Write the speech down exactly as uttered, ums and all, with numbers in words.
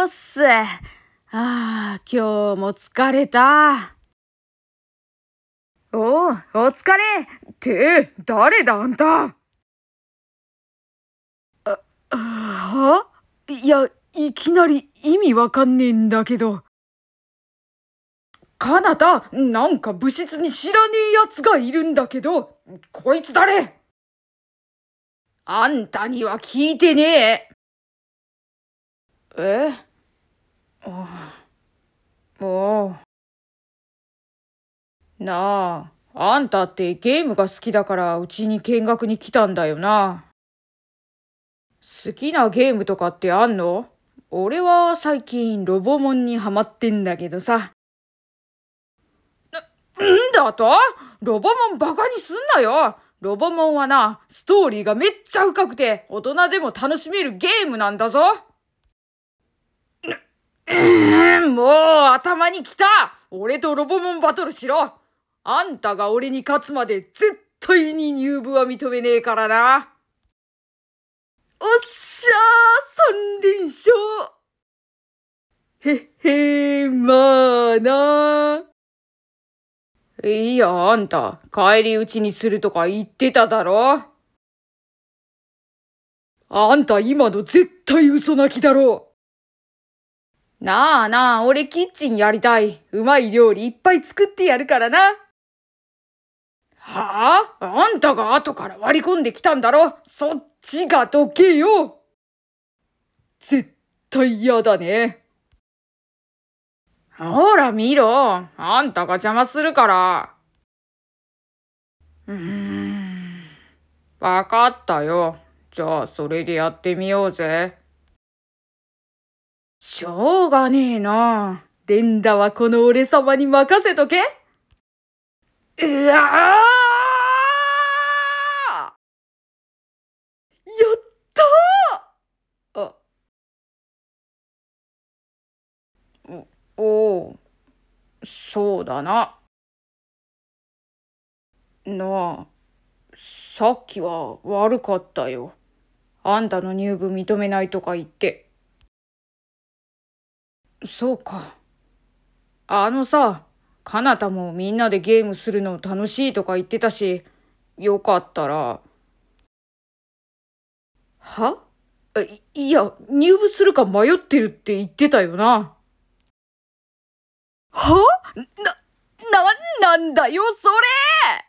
っす。ああ、今日も疲れた。 おう、お疲れって、誰だあんた。はいや、いきなり意味わかんねえんだけど。かなた、なんか部室に知らねえやつがいるんだけど、こいつ誰？あんたには聞いてねえ。 えおう。なあ、あんたってゲームが好きだからうちに見学に来たんだよな。好きなゲームとかってあんの？俺は最近ロボモンにハマってんだけどさ。 んだと？ロボモンバカにすんなよ。ロボモンはな、ストーリーがめっちゃ深くて大人でも楽しめるゲームなんだぞ。うーん、もう頭にきた。俺とロボモンバトルしろ。あんたが俺に勝つまで絶対に入部は認めねえからな。おっしゃー、三連勝。へっへー、まあな。 いや、あんた、帰り討ちにするとか言ってただろ？ あんた今の絶対嘘泣きだろ。 なあなあ、俺キッチンやりたい。うまい料理いっぱい作ってやるからな。 はあ？あんたが後から割り込んできたんだろ。そっちがどけよ。絶対嫌だね。 ほら見ろ。あんたが邪魔するから。うーん。わかったよ。じゃあそれでやってみようぜ。 しょうがねえな。連打はこの俺様に任せとけ。うわー！やったー！あ、 お、おう、そうだな。なあ、さっきは悪かったよ。あんたの入部認めないとか言って。そうか。あのさ、かなたもみんなでゲームするの楽しいとか言ってたし、よかったら。 は？い、いや、入部するか迷ってるって言ってたよな。は？な、なんなんだよ、それ！